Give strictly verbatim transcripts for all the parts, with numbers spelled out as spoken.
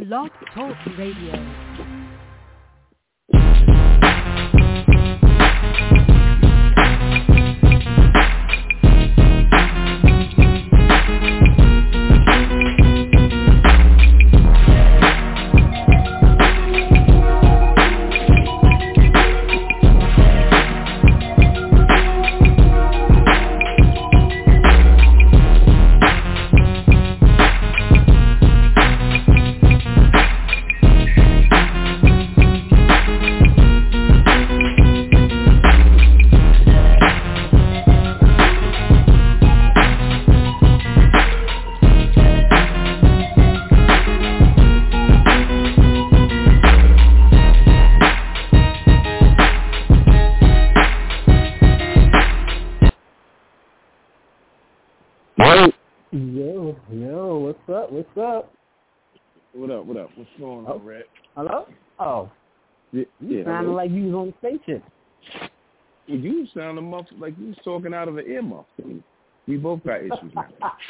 Blog Talk Radio. Yo, yo, what's up? What's up? What up? What up? What's going on, oh. Red? Hello? Oh, yeah, you yeah, sounded like you was on the station. Well, you sounded muff like you was talking out of an earmuff. We both got issues now.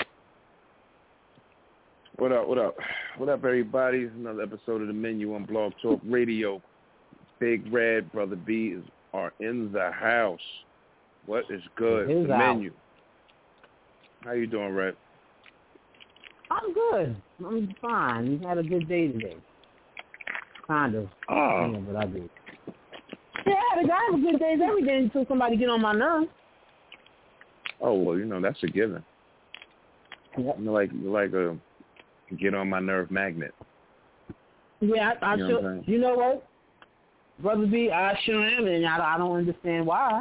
What up? What up? What up, everybody? It's another episode of The Menu on Blog Talk Radio. Big Red, Brother B is are in the house. What is good? His the house. Menu. How you doing, Red? I'm good. I'm fine. We had a good day today. Kind of. Oh. Yeah, but I did. Yeah, the guy have good days every day until somebody get on my nerves. Oh, well, you know, that's a given. Yep. You're like, you're like a get on my nerve magnet. Yeah, I, I you know sure. what You know what? Brother B, I sure am, and I, I don't understand why.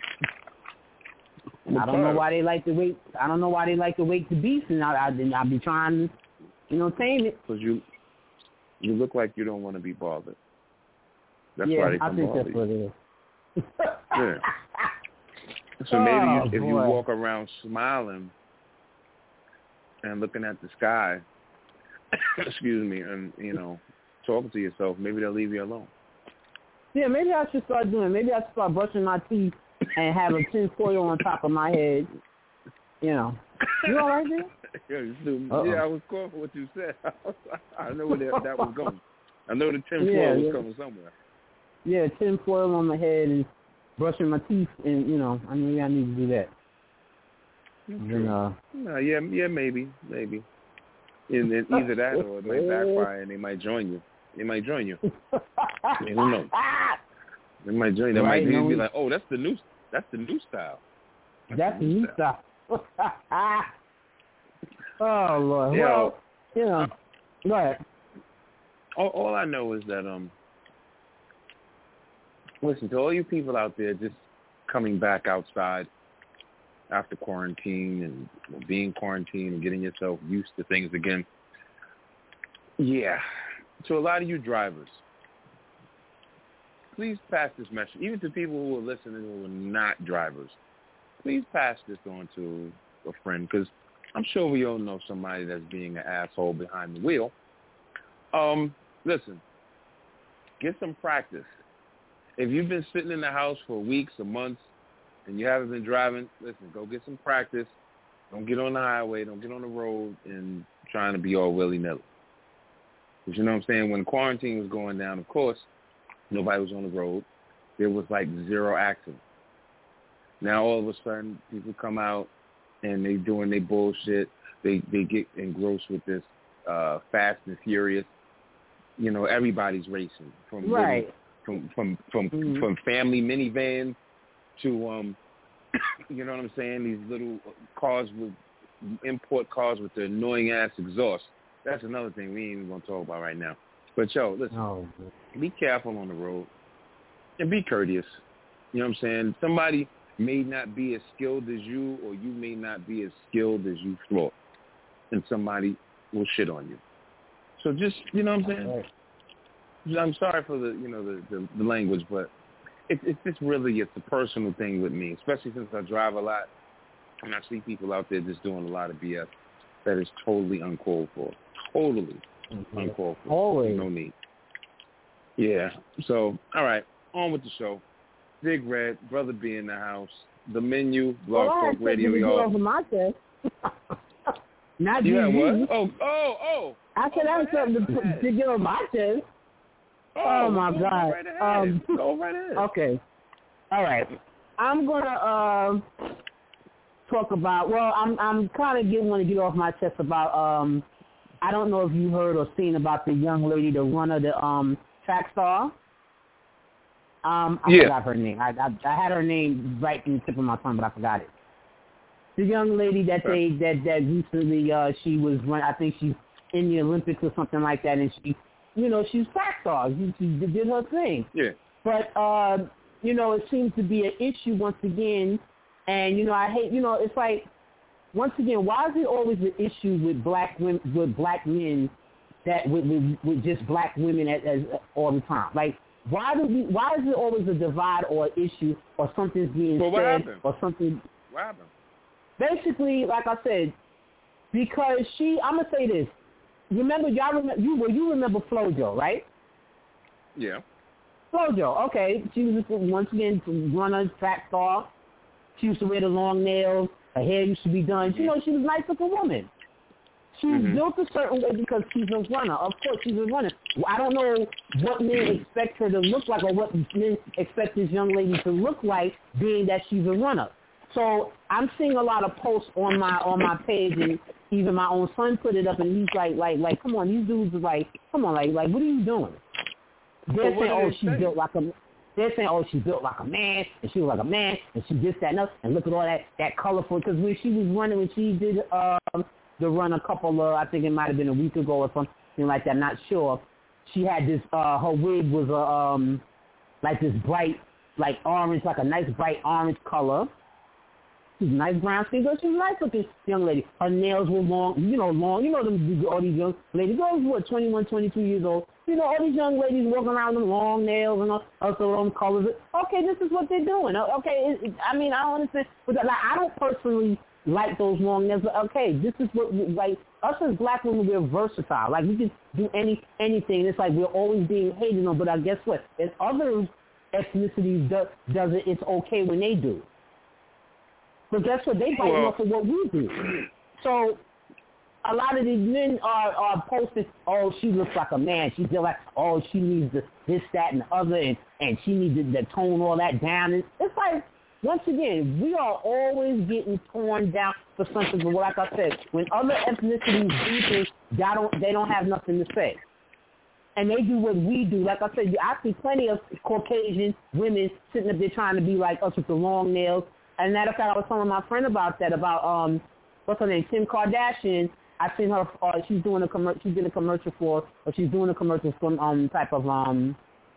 I don't know why they like to wait. I don't know why they like to wait to beast, and I, I, I be trying to, you know, tame it. Because you, you look like you don't want to be bothered. That's yeah, why they I come think bother that's you. what it is. Yeah. So maybe oh, you, if boy. you walk around smiling and looking at the sky, excuse me, and you know, talking to yourself, maybe they'll leave you alone. Yeah, maybe I should start doing. Maybe I should start brushing my teeth and have a tin foil on top of my head. You know. You all right there? yeah, yeah, I was caught for what you said. I know where that, that was going. I know the tin foil yeah, was yeah. coming somewhere. Yeah, tin foil on my head and brushing my teeth, and you know, I mean, I need to do that. Then, uh, no, yeah, yeah, maybe, maybe. And, and either that or it might backfire, and they might join you. They might join you. I mean, who knows? They might join. They right, might no, be like, "Oh, that's the new, that's the new style." That's, that's the new style. style. Oh Lord. Yeah, well, you know, go ahead. All, all I know is that um, listen to all you people out there just coming back outside after quarantine and being quarantined and getting yourself used to things again. Yeah. To a lot of you drivers, please pass this message, even to people who are listening who are not drivers. Please pass this on to a friend, because I'm sure we all know somebody that's being an asshole behind the wheel. Um, listen, get some practice. If you've been sitting in the house for weeks or months and you haven't been driving, listen, go get some practice. Don't get on the highway. Don't get on the road and trying to be all willy-nilly. Because you know what I'm saying? When quarantine was going down, of course, nobody was on the road. There was like zero accidents. Now all of a sudden, people come out and they doing their bullshit. They they get engrossed with this uh, Fast and Furious. You know, everybody's racing from right. little, from from from mm-hmm. from family minivans to um, you know what I'm saying? These little cars with import cars with the annoying ass exhaust. That's another thing we ain't even gonna talk about right now. But yo, listen, oh, be careful on the road and be courteous. You know what I'm saying? Somebody may not be as skilled as you, or you may not be as skilled as you thought, and somebody will shit on you. So just, you know what I'm saying? Right. I'm sorry for the, you know, the, the, the language, but it, it's just really, it's a personal thing with me, especially since I drive a lot, and I see people out there just doing a lot of B S that is totally uncalled for. Totally mm-hmm. uncalled for. Always. No need. Yeah. So, all right, on with the show. Big Red, Brother B in the house. The Menu, Blog well, Talk Radio, y'all. Over my test. Not you you. had what? Oh, oh, oh. I said I was something to, to get on my chest. Oh, oh my go God. Right ahead. Um, go right ahead. Okay. All right. I'm gonna uh, talk about. Well, I'm I'm kind of getting want to get off my chest about. Um, I don't know if you heard or seen about the young lady, the runner, the um track star. Um, I yeah. forgot her name. I, I I had her name right in the tip of my tongue, but I forgot it. The young lady that okay. they that that recently uh, she was run. I think she's in the Olympics or something like that, and she, you know, she's track star. She, she did her thing. Yeah. But uh, you know, it seems to be an issue once again, and you know, I hate. You know, it's like once again, why is it always an issue with black women, with black men, that with with, with just black women as, as all the time? Like, why do we? Why is it always a divide or an issue or something's being well, what said happened? or something? What happened? Basically, like I said, because she, I'm gonna say this. Remember, y'all remember you? Well, you remember FloJo, right? Yeah. FloJo, okay. She was once again runner, track star. She used to wear the long nails. Her hair used to be done. You know, she was a nice looking woman. She was mm-hmm. built a certain way because she's a runner. Of course, she's a runner. I don't know what men expect her to look like or what men expect this young lady to look like, being that she's a runner. So I'm seeing a lot of posts on my on my page, and even my own son put it up, and he's like, like, like, come on, these dudes are like, come on, like, like, what are you doing? They're well, saying, oh, they she's say? built like a, they're saying, oh, she's built like a man, and she was like a man, and she this, that, and that, and look at all that, that colorful, because when she was running, when she did um, the run a couple of, I think it might have been a week ago or something like that, not sure, she had this, uh, her wig was a, um, like this bright, like orange, like a nice bright orange color. She's a nice brown skin girl. She's a nice looking young lady. Her nails were long, you know, long. You know them, all these young ladies. Girls, what, twenty-one, twenty-two years old. You know, all these young ladies walking around with long nails and all, also them colors. Okay, this is what they're doing. Okay, it, it, I mean, I don't understand. But like, I don't personally like those long nails. But okay, this is what, like, us as black women, we're versatile. Like, we can do any anything. It's like we're always being hated on. But I guess what? If other ethnicities do, does it, it's okay when they do. But guess what? They bite well, off of what we do. So a lot of these men are, are posting, oh, she looks like a man. She's like, oh, she needs the, this, that, and the other, and, and she needs to, to tone all that down. And it's like, once again, we are always getting torn down for something. But like I said, when other ethnicities do things, they don't, they don't have nothing to say. And they do what we do. Like I said, I see plenty of Caucasian women sitting up there trying to be like us with the long nails. And matter of fact, I was telling my friend about that, about, um, what's her name, Kim Kardashian. I seen her, uh, she's doing a commercial, she did a commercial for, or she's doing a commercial for um type of um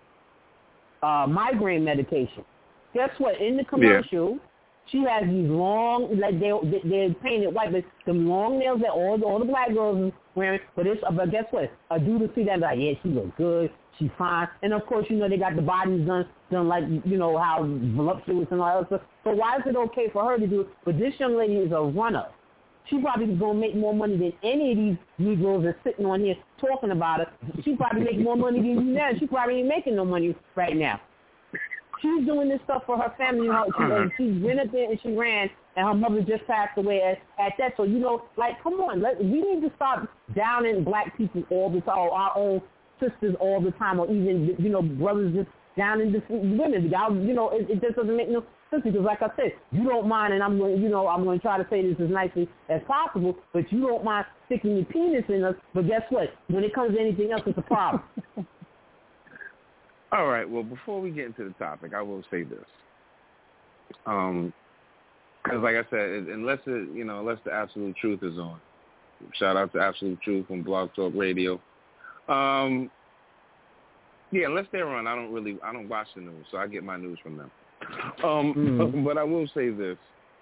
uh migraine medication. Guess what? In the commercial, yeah. she has these long, like they they're painted white, but the long nails that all all the black girls are wearing. But it's, but guess what? A dude will see that like, yeah, she looks good, she's fine, and of course, you know they got the bodies done, done like you know how voluptuous and all that stuff. So why is it okay for her to do it? But this young lady is a runner. She probably is going to make more money than any of these Negroes that's sitting on here talking about it. She probably make more money than you now. She probably ain't making no money right now. She's doing this stuff for her family. You know, she, she went up there and she ran, and her mother just passed away at, at that. So, you know, like, come on. Let, we need to stop downing black people all the time, or our own sisters all the time, or even, you know, brothers just downing the women. Y'all, you know, it, it just doesn't make no sense because, like I said, you don't mind, and I'm going, you know, I'm going to try to say this as nicely as possible, but you don't mind sticking your penis in us. But guess what? When it comes to anything else, it's a problem. All right. Well, before we get into the topic, I will say this. Um, because like I said, unless it, you know, unless the Absolute Truth is on, shout out to Absolute Truth on Blog Talk Radio. Um, yeah, unless they're on, I don't really, I don't watch the news, so I get my news from them. Um, mm-hmm. But I will say this: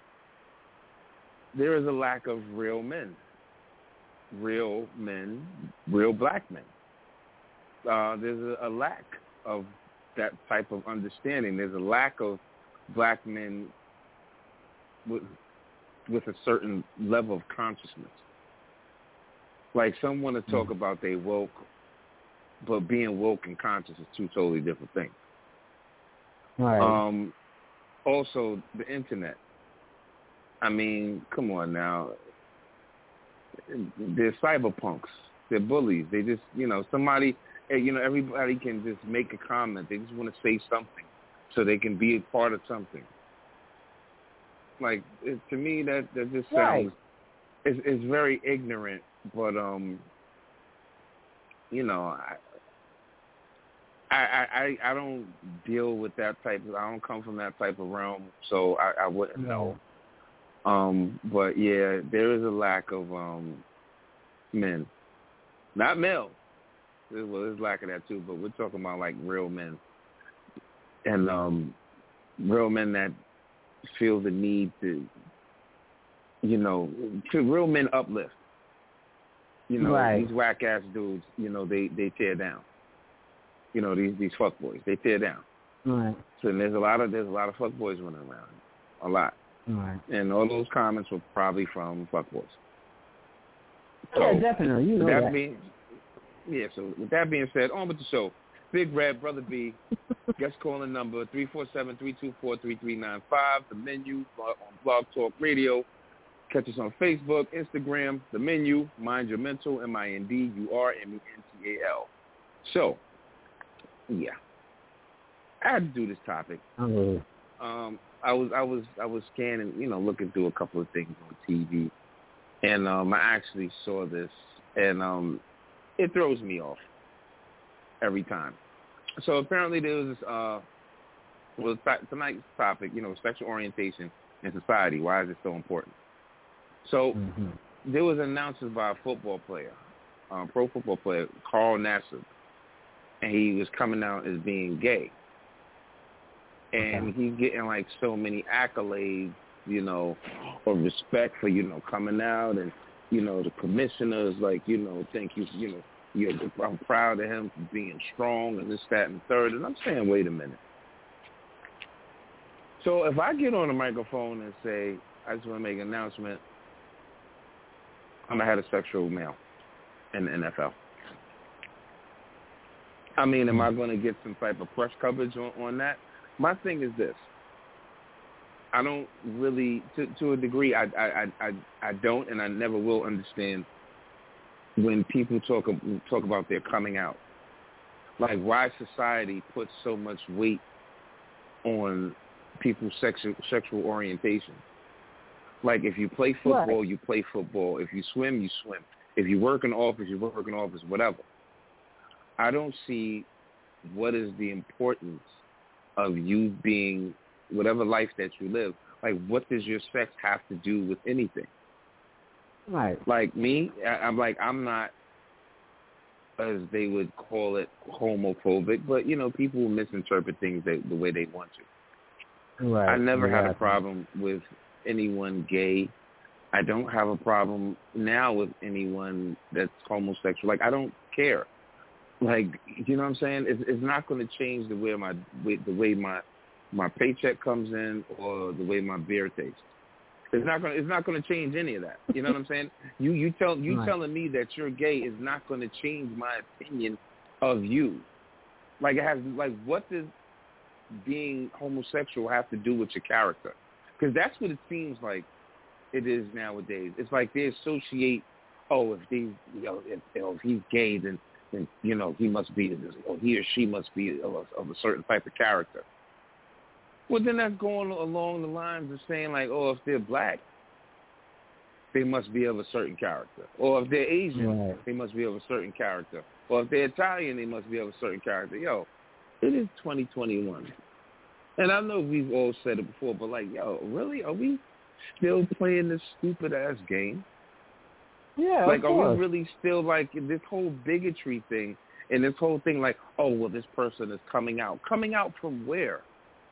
there is a lack of real men, real men, real black men. Uh, there's a, a lack of that type of understanding. There's a lack of black men with with a certain level of consciousness. Like some want to talk mm-hmm. about they woke, but being woke and conscious is two totally different things. Right. Um, also, the internet. I mean, come on now. They're cyberpunks. They're bullies. They just, you know, somebody, you know, everybody can just make a comment. They just want to say something so they can be a part of something. Like, it, to me, that, that just sounds, right. it's, it's very ignorant, but, um, you know, I, I, I, I don't deal with that type of, I don't come from that type of realm, so I, I wouldn't know. Um, but, yeah, there is a lack of um, men. Not male. Well, there's lack of that, too, but we're talking about, like, real men. And um, real men that feel the need to, you know, to real men uplift. You know, right. these whack-ass dudes, you know, they, they tear down. You know, these these fuckboys, they tear down. Right. So there's a lot of there's a lot of fuckboys running around, a lot. Right. And all those comments were probably from fuckboys. So, yeah, definitely. You know that, that. Being, yeah, so with that being said, on with the show. Big Red, Brother B, guest calling number three four seven, three two four, three three nine five, The Menu on Blog Talk Radio. Catch us on Facebook, Instagram, The Menu, Mind Your Mental, M I N D U R M E N T A L. So, yeah, I had to do this topic. Oh. Um, I was I was I was scanning, you know, looking through a couple of things on T V, and um, I actually saw this, and um, it throws me off every time. So apparently there was this, uh, well, tonight's topic, you know, sexual orientation in society. Why is it so important? So mm-hmm. there was an announcement by a football player, um, pro football player, Carl Nassib, and he was coming out as being gay. And okay. he's getting, like, so many accolades, you know, or respect for, you know, coming out, and, you know, the commissioners, like, you know, thank you, you know, you're, I'm proud of him for being strong and this, that, and the third. And I'm saying, wait a minute. So if I get on the microphone and say, I just want to make an announcement, I'm a heterosexual male in the N F L. I mean, am I going to get some type of press coverage on, on that? My thing is this. I don't really, to, to a degree, I, I, I, I don't and I never will understand when people talk talk about their coming out. Like, why society puts so much weight on people's sexual, sexual orientation. Like, if you play football, right. you play football. If you swim, you swim. If you work in office, you work in office, whatever. I don't see what is the importance of you being whatever life that you live. Like, what does your sex have to do with anything? Right. Like me, I, I'm like, I'm not, as they would call it, homophobic, but, you know, people misinterpret things they, the way they want to. Right. I never exactly. had a problem with anyone gay. I don't have a problem now with anyone that's homosexual. Like, I don't care. Like, you know what I'm saying? It's, it's not going to change the way my the way my my paycheck comes in or the way my beer tastes. It's not going. It's not going to change any of that. You know what I'm saying? You you tell you right. telling me that you're gay is not going to change my opinion of you. Like, it has. Like, what does being homosexual have to do with your character? Because that's what it seems like it is nowadays. It's like they associate. Oh, if these, you know, if, you know, if he's gay, then, then you know he must be, or he or she must be of a, of a certain type of character. Well, then that's going along the lines of saying, like, oh, if they're black, they must be of a certain character. Or if they're Asian, right. they must be of a certain character. Or if they're Italian, they must be of a certain character. Yo, it is twenty twenty-one. And I know we've all said it before, but, like, yo, really? Are we still playing this stupid-ass game? Yeah, Like, of are course. we really still, like, this whole bigotry thing and this whole thing, like, oh, well, this person is coming out. Coming out from where?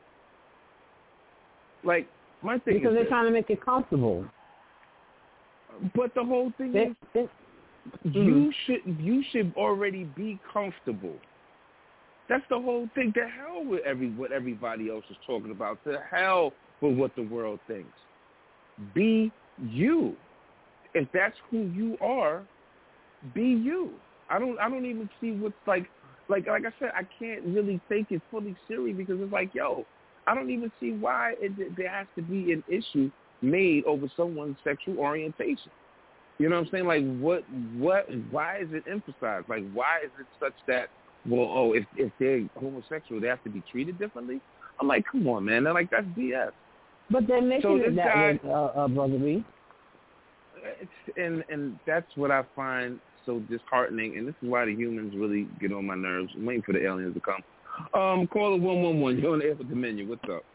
Like, my thing because is they're this. trying to make it comfortable. But the whole thing They, is, they, you should you should already be comfortable. That's the whole thing. To hell with every what everybody else is talking about. To hell with what the world thinks. Be you. If that's who you are, be you. I don't I don't even see what's like like like I said, I can't really take it fully serious because it's like, yo, I don't even see why it, there has to be an issue made over someone's sexual orientation. You know what I'm saying? Like, what, what, why is it emphasized? Like, why is it such that, well, oh, if if they're homosexual, they have to be treated differently? I'm like, come on, man. They're like, that's B S. But they're making So it this that guy, way, uh, uh, Brother B. It's, and and that's what I find so disheartening, and this is why the humans really get on my nerves. I'm waiting for the aliens to come. Um, caller one one one. You're on the air with Dominion. What's up?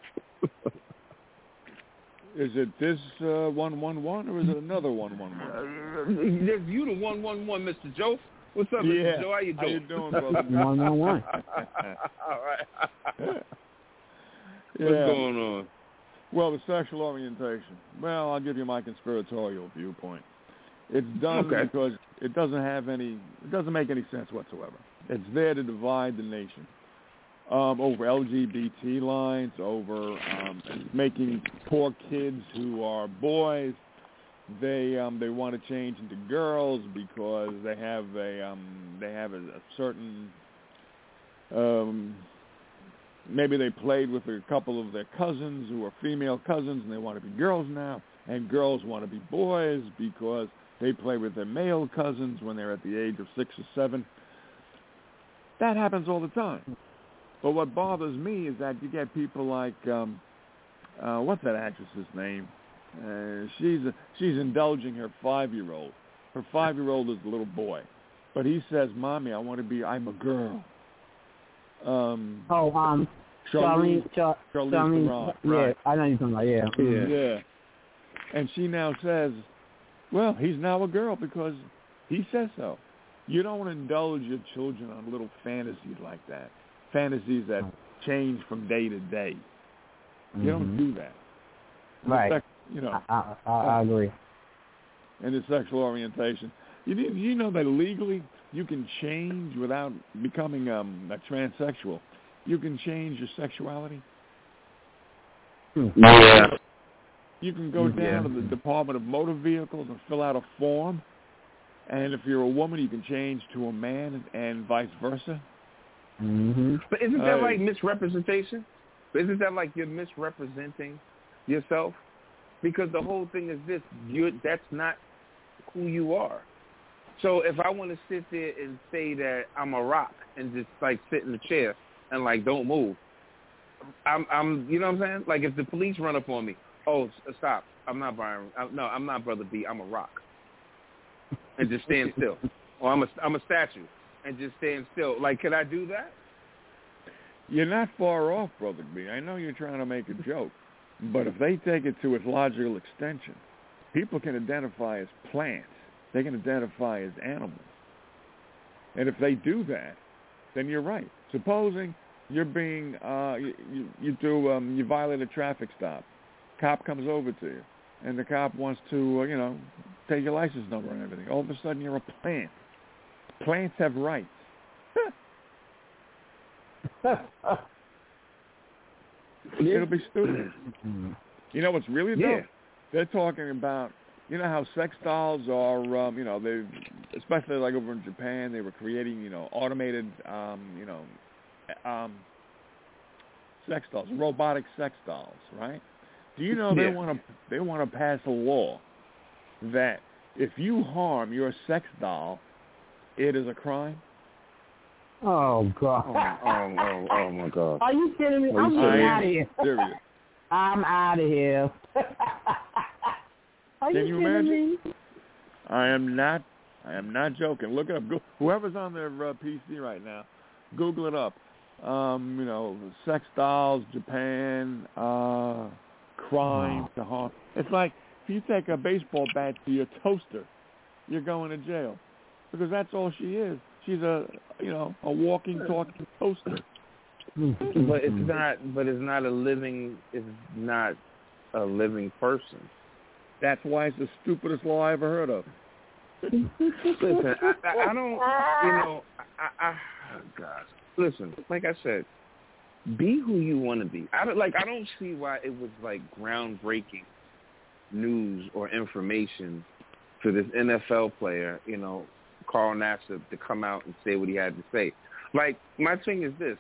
Is it this uh, one one one or is it another one one one? There's you the one one one, Mister Joe. What's up, Mister Yeah. Joe? How you doing? How you doing, brother? one one one. All right. Yeah. What's going on? Well, the sexual orientation. Well, I'll give you my conspiratorial viewpoint. It's done Okay. because it doesn't have any, it doesn't make any sense whatsoever. It's there to divide the nation um, over L G B T lines, over um, making poor kids who are boys. They um, they want to change into girls because they have a um, they have a, a certain. Um, Maybe they played with a couple of their cousins who are female cousins, and they want to be girls now, and girls want to be boys because they play with their male cousins when they're at the age of six or seven. That happens all the time. But what bothers me is that you get people like, um, uh, what's that actress's name? Uh, she's a, she's indulging her five-year-old. Her five-year-old is a little boy, but he says, "Mommy, I want to be. I'm a girl." Um, Oh, um, Charlize, Charlene, Char- Charlize Charlene, Theron, yeah, right. I know you're talking about, yeah. Yeah. Yeah. And she now says, well, he's now a girl because he says so. You don't indulge your children on little fantasies like that, fantasies that change from day to day. You Mm-hmm. don't do that. Right. Sex, you know, I, I, I agree. and the sexual orientation. You, you know that legally you can change without becoming um, a transsexual. You can change your sexuality. Yeah. You can go down Yeah. to the Department of Motor Vehicles and fill out a form. And if you're a woman, you can change to a man and vice versa. Mm-hmm. But isn't that Hey. like misrepresentation? Isn't that like you're misrepresenting yourself? Because the whole thing is this: you that's not who you are. So if I want to sit there and say that I'm a rock and just like sit in the chair and like don't move, I'm, I'm, you know what I'm saying? Like if the police run up on me, oh, stop! I'm not Byron. I, no, I'm not Brother B. I'm a rock, and just stand still. Or I'm a, I'm a statue and just stand still. Like, could I do that? You're not far off, Brother B. I know you're trying to make a joke, but if they take it to its logical extension, people can identify as plants. They can identify as animals. And if they do that, then you're right. Supposing you're being, uh, you, you, you do, um, you violate a traffic stop. Cop comes over to you, and the cop wants to, uh, you know, take your license number and everything. All of a sudden, you're a plant. Plants have rights. It'll be stupid. You know what's really Yeah. dope? They're talking about, you know how sex dolls are, um, you know, they, especially like over in Japan, they were creating, you know, automated, um, you know, um, sex dolls, robotic sex dolls, right? Do you know they Yeah. want to they want to pass a law that if you harm your sex doll, it is a crime? Oh, God. Oh, oh, oh, oh my God. Are you kidding me? Well, I'm you getting serious? out of here. Serious. I'm out of here. Are Can you you kidding imagine? me? I am not. I am not joking. Look it up. Go, whoever's on their uh, P C right now, Google it up. Um, you know, sex dolls, Japan, uh, crime to harm. It's like if you take a baseball bat to your toaster, you're going to jail because that's all she is. She's a, you know, a walking, talking toaster. But it's not. But it's not a living. It's not a living person. That's why it's the stupidest law I ever heard of. Listen, I, I, I don't. You know, I, I. Oh God. Listen, like I said, be who you want to be. I don't like. I don't see why it was like groundbreaking news or information for this N F L player, you know, Carl Nassib, to come out and say what he had to say. Like, my thing is this: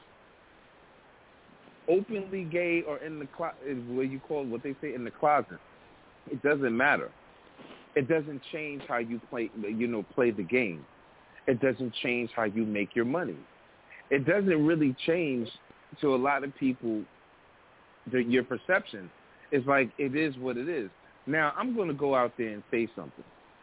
openly gay or in the closet, is what you call what they say in the closet. It doesn't matter. It doesn't change how you play, you know, play the game. It doesn't change how you make your money. It doesn't really change to a lot of people the, your perception. It's like it is what it is. Now, I'm going to go out there and say something.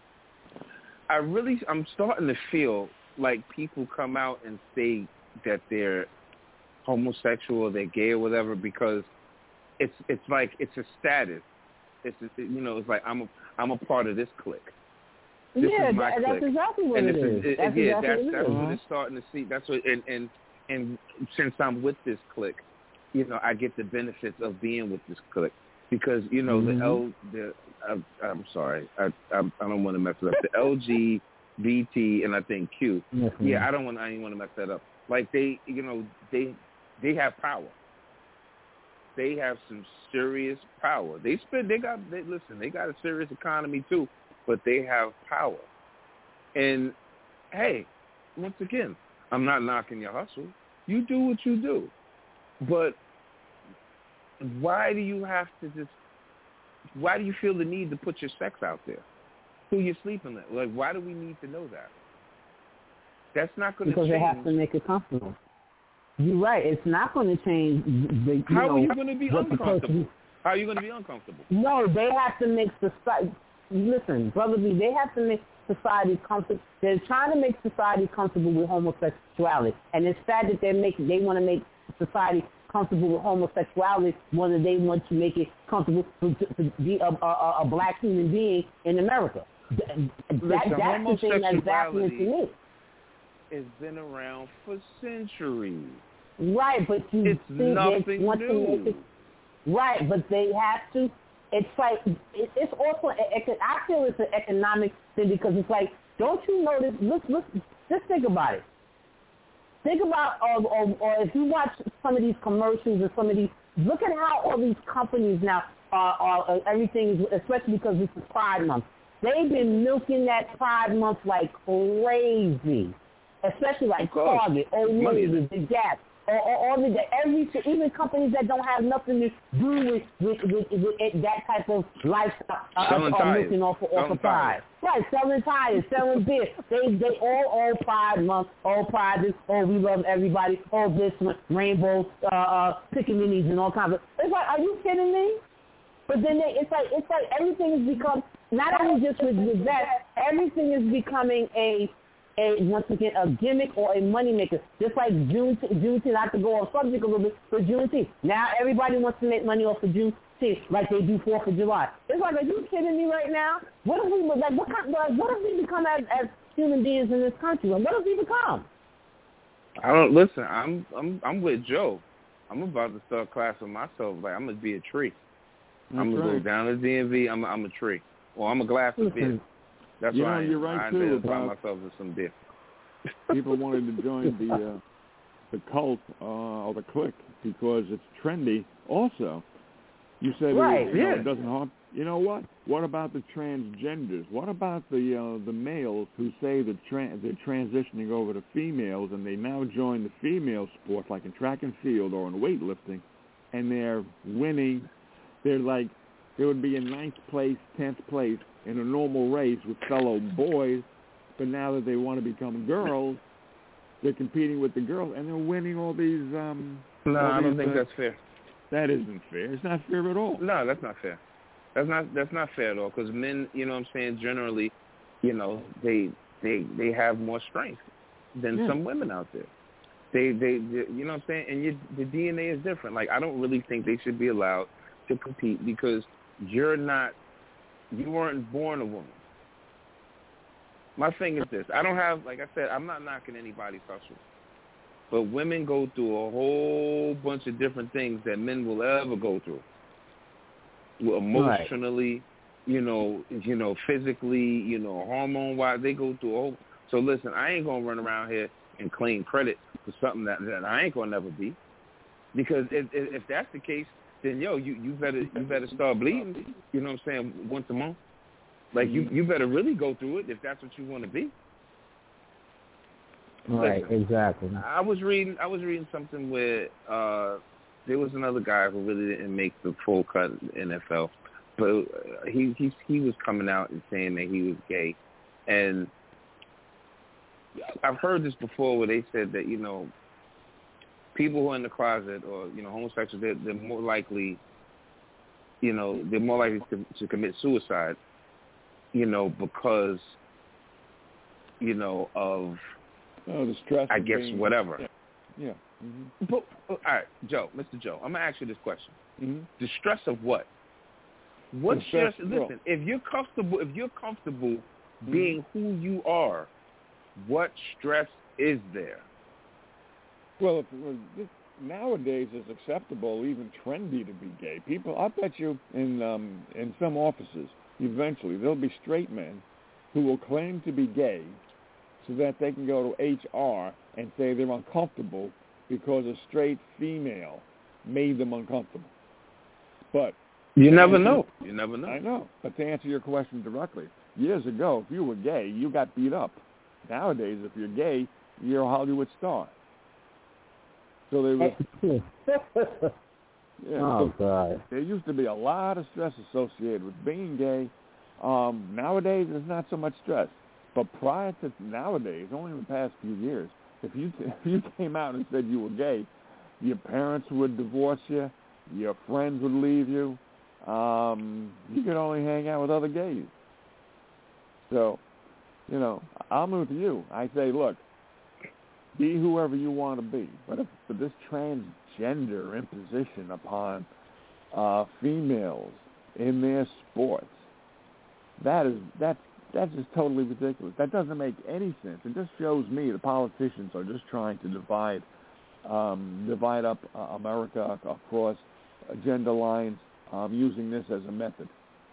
I really, I'm starting to feel like people come out and say that they're homosexual or they're gay or whatever because it's it's like it's a status. It's a, you know, it's like I'm a I'm a part of this clique. This yeah, is my that, clique. that's exactly what and it is. is. It, that's yeah, exactly that's what that's it is. what it's starting to see. That's what and and and since I'm with this clique, you know, I get the benefits of being with this clique because you know mm-hmm. the L the I, I'm sorry I I, I don't want to mess it up. The L G B T and I think Q. Mm-hmm. Yeah, I don't want I didn't want to mess that up. Like they, you know, they they have power. They have some serious power. They spend. They got. They listen. They got a serious economy too, but they have power. And hey, once again, I'm not knocking your hustle. You do what you do, but why do you have to just? Why do you feel the need to put your sex out there? Who you're sleeping with? Like, why do we need to know that? That's not going to change. Because they have to make it comfortable. You're right. It's not going to change. The, How know, are you going to be uncomfortable? How are you going to be uncomfortable? No, they have to make society. Listen, Brother B, they have to make society comfortable. They're trying to make society comfortable with homosexuality, and it's sad that they're making. They want to make society comfortable with homosexuality more than they want to make it comfortable to, to be a, a, a black human being in America. That, Listen, that's the thing that's baffling to me. It's been around for centuries. Right, but you it's see nothing they want new. to make it, right, but they have to. It's like it, it's also. I feel it's an economic thing because it's like, don't you notice? Look, look, just think about it. Think about, or, or, or if you watch some of these commercials or some of these, look at how all these companies now are, are everything, especially because this is Pride Month. They've been milking that Pride Month like crazy. Especially like Target, Old Navy, the Gap, or, or all the every even companies that don't have nothing to do with with, with, with it, that type of lifestyle uh, selling are looking off for off of Pride. Right, selling tires, selling beer. They they all all Pride Month, all Pride this, oh we love everybody, all this rainbow uh, uh, pickaninnies and all kinds of. It's like, are you kidding me? But then they, it's like it's like everything has become not only just with, with that, everything is becoming a A, once again, a gimmick or a moneymaker. Just like June, Juneteenth, I have to go off subject a little bit for Juneteenth. Now everybody wants to make money off of Juneteenth, like they do fourth of July. It's like, are you kidding me right now? What have we, like, what kind, like, what have we become as, as human beings in this country? Like, what have we become? I don't listen. I'm, I'm, I'm with Joe. I'm about to start classing myself. Like I'm gonna be a tree. That's I'm gonna right. go down to D M V. I'm, I'm a tree. Well, I'm a glass of beer. That's you why know, I am. you're right I too, identify about myself with some beer. people wanted to join the uh, the cult uh, or the clique because it's trendy. Also, you said right, it, you know, yeah. it doesn't harm. You know what? What about the transgenders? What about the uh, the males who say that tra- they're transitioning over to females and they now join the female sports like in track and field or in weightlifting, and they're winning? They're like they would be in ninth place, tenth place in a normal race with fellow boys, but now that they want to become girls, they're competing with the girls and they're winning all these. Um, No, all I don't these, think uh, that's fair. That isn't fair. It's not fair at all. No, that's not fair. That's not that's not fair at all. Because men, you know what I'm saying, generally, you know, they they they have more strength than Yeah. some women out there. They, they they you know what I'm saying, and you, the D N A is different. Like I don't really think they should be allowed to compete because you're not you weren't born a woman. My thing is this: I don't have, like I said, I'm not knocking anybody's hustle, but women go through a whole bunch of different things that men will ever go through. Emotionally, right. you know, you know, physically, you know, hormone-wise, they go through a whole. So listen, I ain't gonna run around here and claim credit for something that, that I ain't gonna never be, because if, if, if that's the case, then yo, you, you better you better start bleeding. You know what I'm saying? Once a month, like you you better really go through it if that's what you want to be. Right, listen, exactly. I was reading I was reading something where uh, there was another guy who really didn't make the full cut in the N F L, but he he he was coming out and saying that he was gay, and I've heard this before where they said that, you know, people who are in the closet or, you know, homosexuals, they're, they're more likely, you know, they're more likely to, to commit suicide, you know, because, you know, of, oh, the stress. I guess, being, whatever. Yeah. yeah. Mm-hmm. But, all right, Joe, Mister Joe, I'm going to ask you this question. Mm-hmm. The stress of what? What The stress? stress Listen, if you're comfortable, if you're comfortable mm-hmm. being who you are, what stress is there? Well, if, well this, nowadays it's acceptable, even trendy to be gay. People, I bet you, in um, in some offices, eventually there'll be straight men who will claim to be gay, so that they can go to H R and say they're uncomfortable because a straight female made them uncomfortable. But you never know. You never know. I know. But to answer your question directly, years ago, if you were gay, you got beat up. Nowadays, if you're gay, you're a Hollywood star. So there was, yeah, oh, so God. There used to be a lot of stress associated with being gay. Um, nowadays, there's not so much stress. But prior to nowadays, only in the past few years, if you if you came out and said you were gay, your parents would divorce you, your friends would leave you. Um, you could only hang out with other gays. So, you know, I'm with you. I say, look, be whoever you want to be. But if for this transgender imposition upon uh, females in their sports, that is that that's just totally ridiculous. That doesn't make any sense. It just shows me the politicians are just trying to divide um, divide up uh, America across agenda lines, um, using this as a method.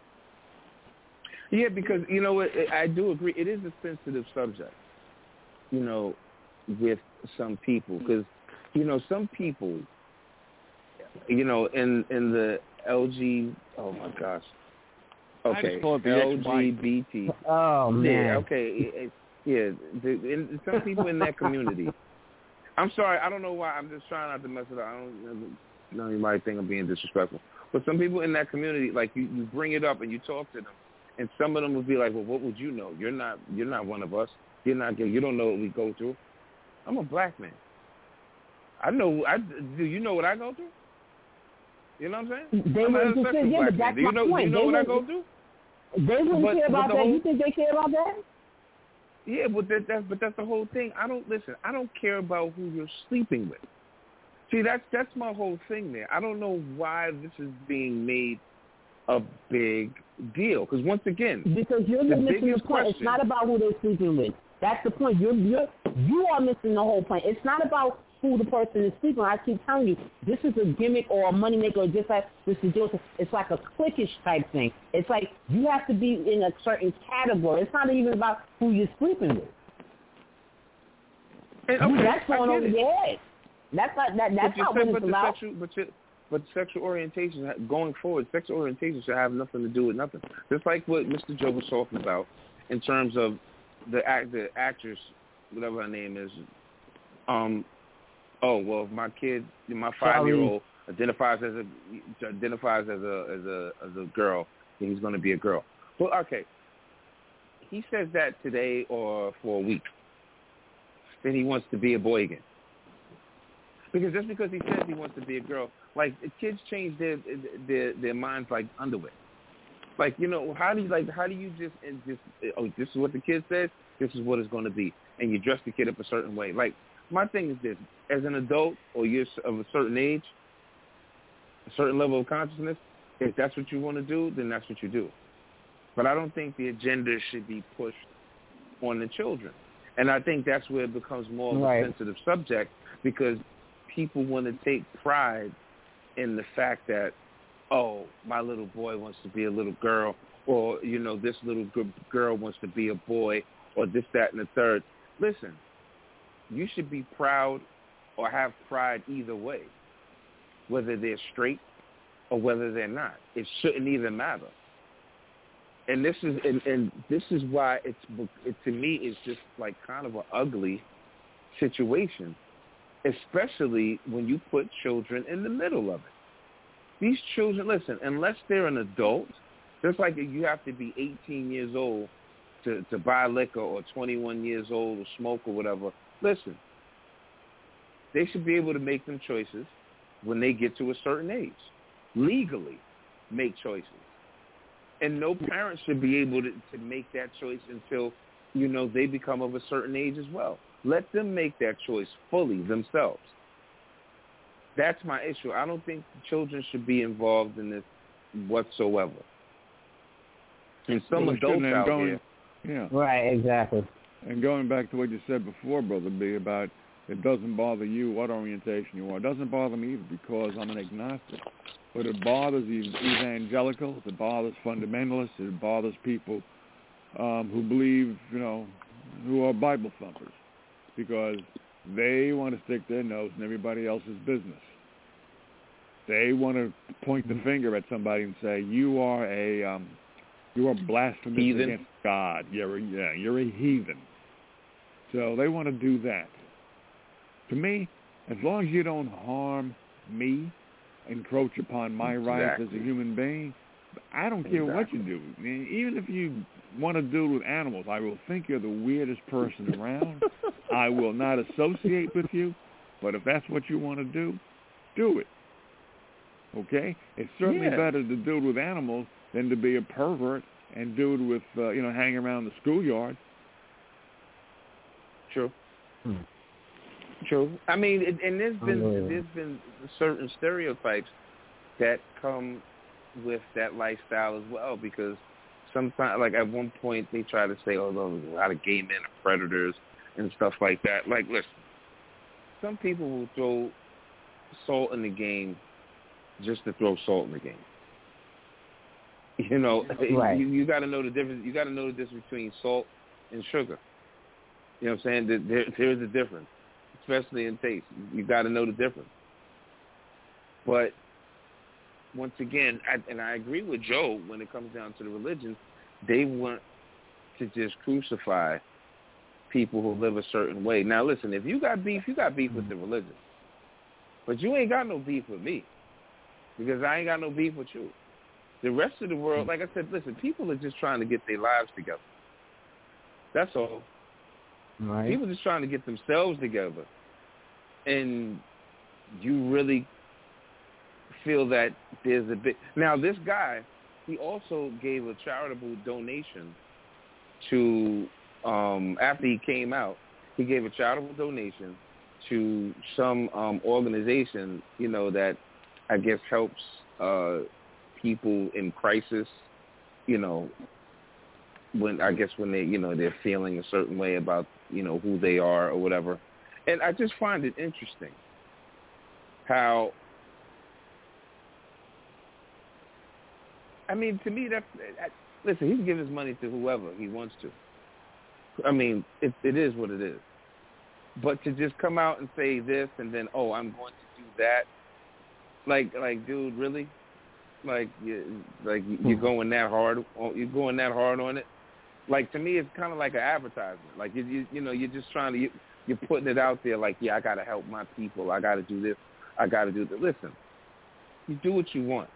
Yeah, because, you know, it, I do agree. It is a sensitive subject, you know, with some people. Because, you know, some people, you know, in in the L G, oh, my gosh. Okay, L G B T. Oh, man. Yeah, okay. It, it, yeah, the, in, some people in that community. I'm sorry, I don't know why. I'm just trying not to mess it up. I don't know, you might think I'm being disrespectful. But some people in that community, like, you, you bring it up and you talk to them. And some of them will be like, well, what would you know? You're not you're not one of us. You're not gay. You don't know what we go through. I'm a black man. I know. I, do you know what I go through? You know what I'm saying? They I'm wouldn't a consider, yeah, but that's do you my know, point. Do you know they what I go through? They wouldn't but, care about the that. whole, You think they care about that? Yeah, but that, that's but that's the whole thing. I don't listen. I don't care about who you're sleeping with. See, that's that's my whole thing there. I don't know why this is being made a big deal. Because once again, because you're the missing the point. question, It's not about who they're sleeping with. That's the point. You're you're you are missing the whole point. It's not about who the person is sleeping with. I keep telling you, this is a gimmick or a moneymaker, or just like this is just. It's like a cliquish type thing. It's like you have to be in a certain category. It's not even about who you're sleeping with. And, okay, that's going over it. your head. That's not that. That's not said, what it's but about. Sexual, but, you, but sexual orientation going forward, sexual orientation should have nothing to do with nothing. Just like what Mister Joe was talking about in terms of the act, the actress, whatever her name is. Um, oh well, my kid, my five-year-old identifies as a identifies as a as a as a girl, and he's going to be a girl. Well, okay, he says that today or for a week. Then he wants to be a boy again. Because just because he says he wants to be a girl, like kids change their their their minds like underwear. Like, you know, how do you like how do you just just oh, this is what the kid says, this is what it's going to be, and you dress the kid up a certain way. Like, my thing is this: as an adult or you're of a certain age, a certain level of consciousness, if that's what you want to do, then that's what you do. But I don't think the agenda should be pushed on the children. And I think that's where it becomes more of right. a sensitive subject, because people want to take pride in the fact that, oh, my little boy wants to be a little girl, or, you know, this little girl wants to be a boy, or this, that, and the third. Listen, you should be proud or have pride either way, whether they're straight or whether they're not. It shouldn't even matter. And this is and, and this is why it's it, to me it's just like kind of an ugly situation, especially when you put children in the middle of it. These children, listen, unless they're an adult Just like you have to be eighteen years old to, to buy liquor or twenty-one years old to smoke or whatever. Listen, they should be able to make them choices when they get to a certain age. Legally make choices. And no parent should be able to, to make that choice until, you know, they become of a certain age as well. Let them make that choice fully themselves. That's my issue. I don't think children should be involved in this whatsoever. And some well, adults out going, here. Yeah. Right, exactly. And going back to what you said before, Brother B, about it doesn't bother you what orientation you are. It doesn't bother me either because I'm an agnostic. But it bothers evangelicals, it bothers fundamentalists, it bothers people um, who believe, you know, who are Bible thumpers because they want to stick their nose in everybody else's business. They want to point the finger at somebody and say, you are a, um, you are blasphemous heathen. Against God. You're a, yeah, you're a heathen. So they want to do that. To me, as long as you don't harm me, encroach upon my rights exactly. as a human being, I don't care exactly. what you do. I mean, even if you want to do it with animals, I will think you're the weirdest person around. I will not associate with you, but if that's what you want to do, do it. Okay? It's certainly yeah. better to do it with animals than to be a pervert and do it with, uh, you know, hang around the schoolyard. True. Hmm. True. I mean, it, and there's been there's been certain stereotypes that come with that lifestyle as well because sometimes, like at one point, they try to say, oh, those a lot of gay men are predators and stuff like that. Like, listen, some people will throw salt in the game just to throw salt in the game. You know, right. you, you got to know the difference. You got to know the difference between salt and sugar. You know what I'm saying? There, there's a difference, especially in taste. You got to know the difference. But once again, I, and I agree with Joe when it comes down to the religions, they want to just crucify people who live a certain way. Now, listen, if you got beef, you got beef with the religion. But you ain't got no beef with me because I ain't got no beef with you. The rest of the world, like I said, listen, people are just trying to get their lives together. That's all. Right. People just trying to get themselves together. And you really feel that there's a bit. Now, this guy, he also gave a charitable donation to, um, after he came out, he gave a charitable donation to some um, organization, you know, that I guess helps uh, people in crisis, you know, when I guess when they, you know, they're feeling a certain way about, you know, who they are or whatever. And I just find it interesting how, I mean, to me, that's, listen, he can give his money to whoever he wants to. I mean, it, it is what it is. But to just come out and say this and then, oh, I'm going to do that, like, like, dude, really? Like, you, like you're going that hard? You're going that hard on it? Like, to me, it's kind of like an advertisement. Like, you, you, you know, you're just trying to, you, you're putting it out there like, yeah, I got to help my people. I got to do this. I got to do that. Listen, you do what you want.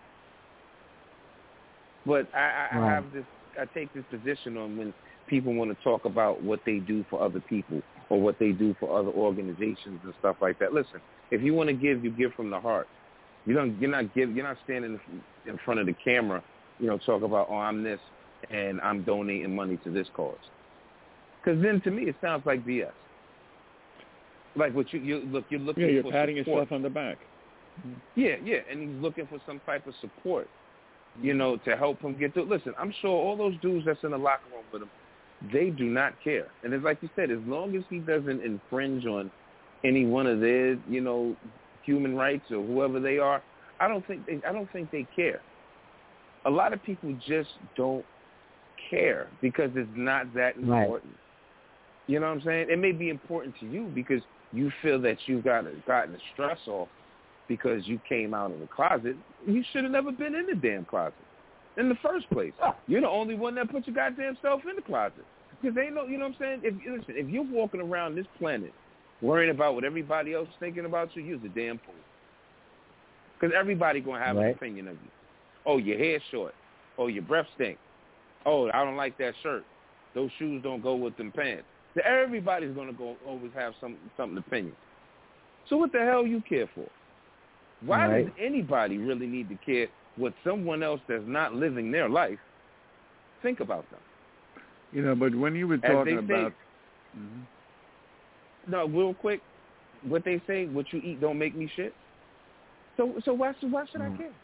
But I, I, I have this, I take this position on when people want to talk about what they do for other people or what they do for other organizations and stuff like that. Listen, if you want to give, you give from the heart. You don't, you're not give, you're not standing in front of the camera, you know, talk about, oh, I'm this and I'm donating money to this cause. Because then, to me, it sounds like B S. Like what you, you look, you're looking. Yeah, you're for patting support. yourself on the back. Yeah, yeah, and he's looking for some type of support, you know, to help him get through. Listen, I'm sure all those dudes that's in the locker room with him, they do not care. And it's like you said, as long as he doesn't infringe on any one of their, you know, human rights or whoever they are, I don't think they, I don't think they care. A lot of people just don't care because it's not that important. Right. You know what I'm saying? It may be important to you because you feel that you've got gotten the stress off because you came out of the closet. You should have never been in the damn closet in the first place. You're the only one that put your goddamn self in the closet. Because they know, you know what I'm saying? If, listen, if you're walking around this planet worrying about what everybody else is thinking about you, you're the damn fool. Because everybody going to have right. an opinion of you. Oh, your hair's short. Oh, your breath stinks. Oh, I don't like that shirt. Those shoes don't go with them pants. So everybody's going to go always have some something opinion. So what the hell you care for? Why right. does anybody really need to care what someone else that's not living their life think about them? You know, but when you were talking about... Say, mm-hmm. No, real quick, what they say, what you eat don't make me shit. So so why should, why should mm-hmm. I care?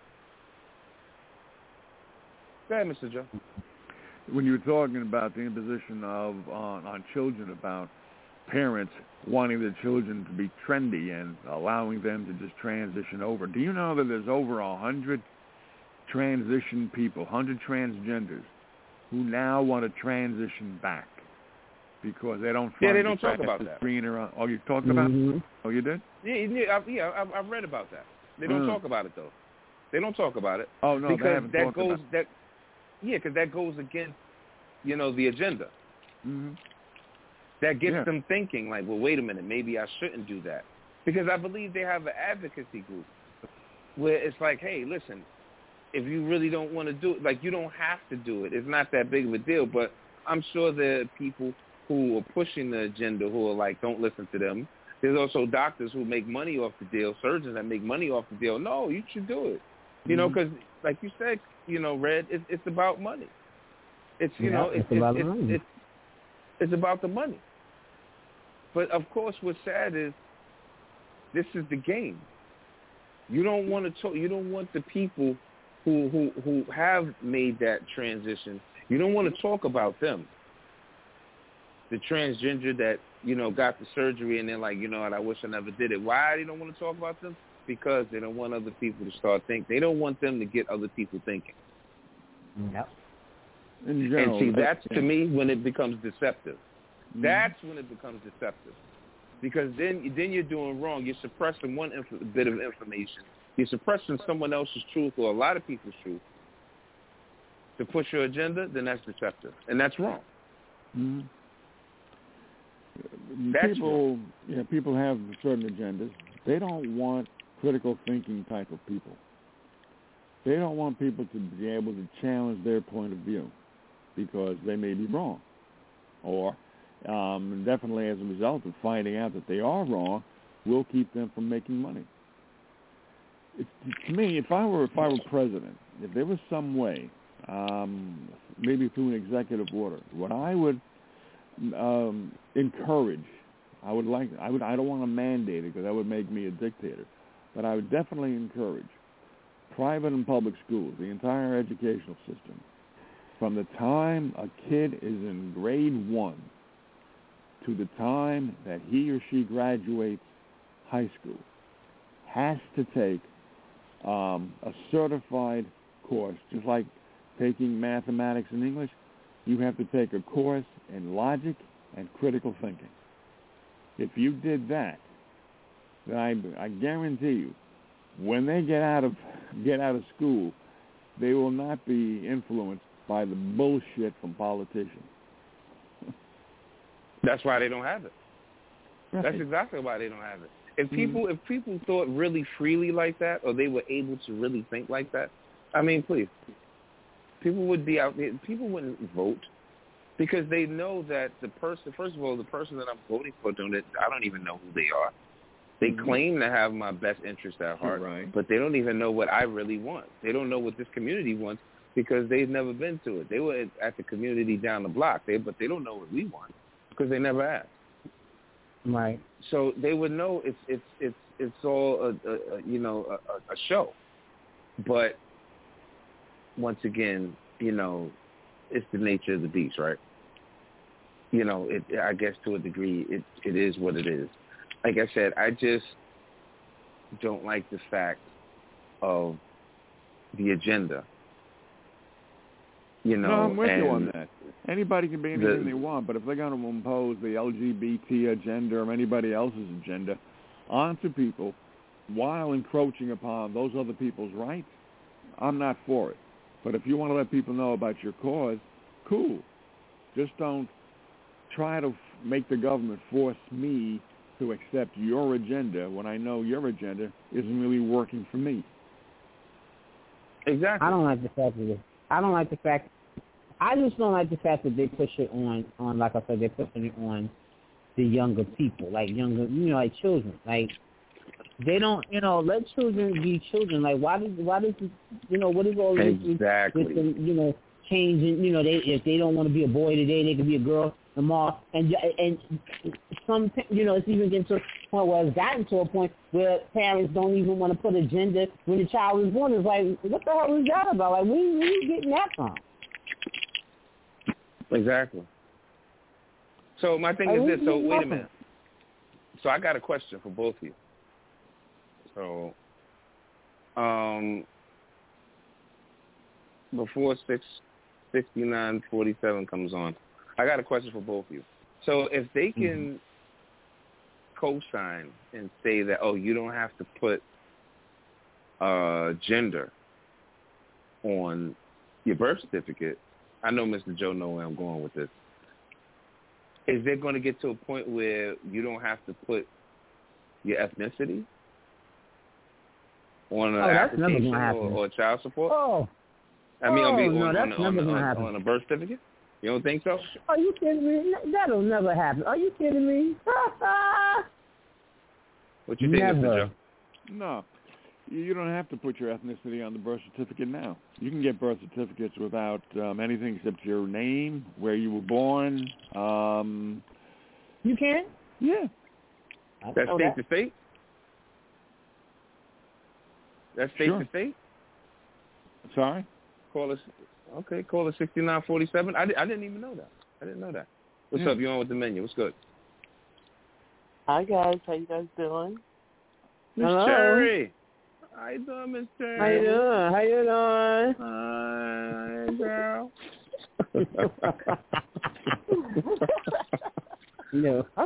Go ahead, Mister Joe. When you were talking about the imposition of on, on children, about parents wanting their children to be trendy and allowing them to just transition over, do you know that there's over a hundred transition people, hundred transgenders, who now want to transition back because they don't find yeah they don't talk about that. Greener. Oh, you talked mm-hmm. about it? Oh, you did? Yeah, yeah, I've, yeah. I've, I've read about that. They don't mm. talk about it though. They don't talk about it. Oh no, because they haven't that talked goes about that. Yeah, because that goes against, you know, the agenda. Mm-hmm. That gets yeah. them thinking like, well, wait a minute, maybe I shouldn't do that. Because I believe they have an advocacy group where it's like, hey, listen, if you really don't want to do it, like you don't have to do it. It's not that big of a deal. But I'm sure there are people who are pushing the agenda who are like, don't listen to them. There's also doctors who make money off the deal, surgeons that make money off the deal. No, you should do it. You know, because like you said, you know, Red, it's, it's about money. It's, you yeah, know, it's, it's, about it's, money. It's, it's, it's about the money. But, of course, what's sad is this is the game. You don't want to talk, you don't want the people who, who, who have made that transition, you don't want to talk about them. The transgender that, you know, got the surgery and they're like, you know what, I wish I never did it. Why do you don't want to talk about them? Because they don't want other people to start thinking. They don't want them to get other people thinking. Yep. In general, and see, that's yeah. to me when it becomes deceptive. Mm-hmm. That's when it becomes deceptive. Because then then you're doing wrong. You're suppressing one inf- bit of information. You're suppressing someone else's truth or a lot of people's truth to push your agenda, then that's deceptive. And that's wrong. Mm-hmm. That's people, wrong. Yeah, people have certain agendas. They don't want critical thinking type of people. They don't want people to be able to challenge their point of view because they may be wrong. Or um, definitely as a result of finding out that they are wrong, will keep them from making money. It's, to me, if I were if I were president, if there was some way, um, maybe through an executive order, what I would um, encourage, I would like, I would, I don't want to mandate it because that would make me a dictator, but I would definitely encourage private and public schools, the entire educational system, from the time a kid is in grade one to the time that he or she graduates high school, has to take um, a certified course, just like taking mathematics and English. You have to take a course in logic and critical thinking. If you did that, then I, I guarantee you, when they get out of get out of school, they will not be influenced by the bullshit from politicians. That's why they don't have it. Right. That's exactly why they don't have it. If people mm-hmm. if people thought really freely like that, or they were able to really think like that, I mean, please, people would be out there. People wouldn't vote because they know that the person. First of all, the person that I'm voting for, don't I don't even know who they are. They mm-hmm. claim to have my best interest at heart, right. but they don't even know what I really want. They don't know what this community wants because they've never been to it. They were at the community down the block, they, but they don't know what we want because they never asked. Right. So they would know it's it's it's it's all a, a, a you know a, a show, but once again, you know, it's the nature of the beast, right? You know, it I guess to a degree, it it is what it is. Like I said, I just don't like the fact of the agenda. You know, no, I'm with and you on that. Anybody can be anything the, they want, but if they're going to impose the L G B T agenda or anybody else's agenda onto people while encroaching upon those other people's rights, I'm not for it. But if you want to let people know about your cause, cool. Just don't try to make the government force me to accept your agenda when I know your agenda isn't really working for me. Exactly. I don't like the fact that I don't like the fact. I just don't like the fact that they push it on, on like I said, they're pushing it on the younger people, like younger, you know, like children. Like they don't, you know, let children be children. Like why does, why does, this, you know, what is all this exactly. with them, you know, changing? You know, they if they don't want to be a boy today, they could be a girl tomorrow. And and some, you know, it's even getting to a point where it's gotten to a point where parents don't even want to put a gender when the child is born. It's like, what the hell is that about? Like, where, where are you getting that from? Exactly. So my thing is this. So wait a minute. So I got a question for both of you. So, um, before six sixty nine forty seven comes on, I got a question for both of you. So if they can mm-hmm. co-sign and say that, oh, you don't have to put uh, gender on your birth certificate, I know Mister Joe knows where I'm going with this. Is it going to get to a point where you don't have to put your ethnicity on an oh, application or, or child support? Oh, I mean, oh, on, the, no, on, that's on, never on, gonna on, happen. on a birth certificate? You don't think so? Are you kidding me? That'll never happen. Are you kidding me? What you think, never. Mister Joe? No. You don't have to put your ethnicity on the birth certificate now. You can get birth certificates without um, anything except your name, where you were born. Um, you can? Yeah. That's state that. to state? That's state sure. to state? Sorry? Call us. Okay, call us sixty-nine forty-seven. I, I didn't even know that. I didn't know that. What's yeah. up? You on with the menu? What's good? Hi, guys. How you guys doing? Miss Hello. Cherry. How you doing, Miss Cherry? How you doing? How you doing? Hi. No, I'm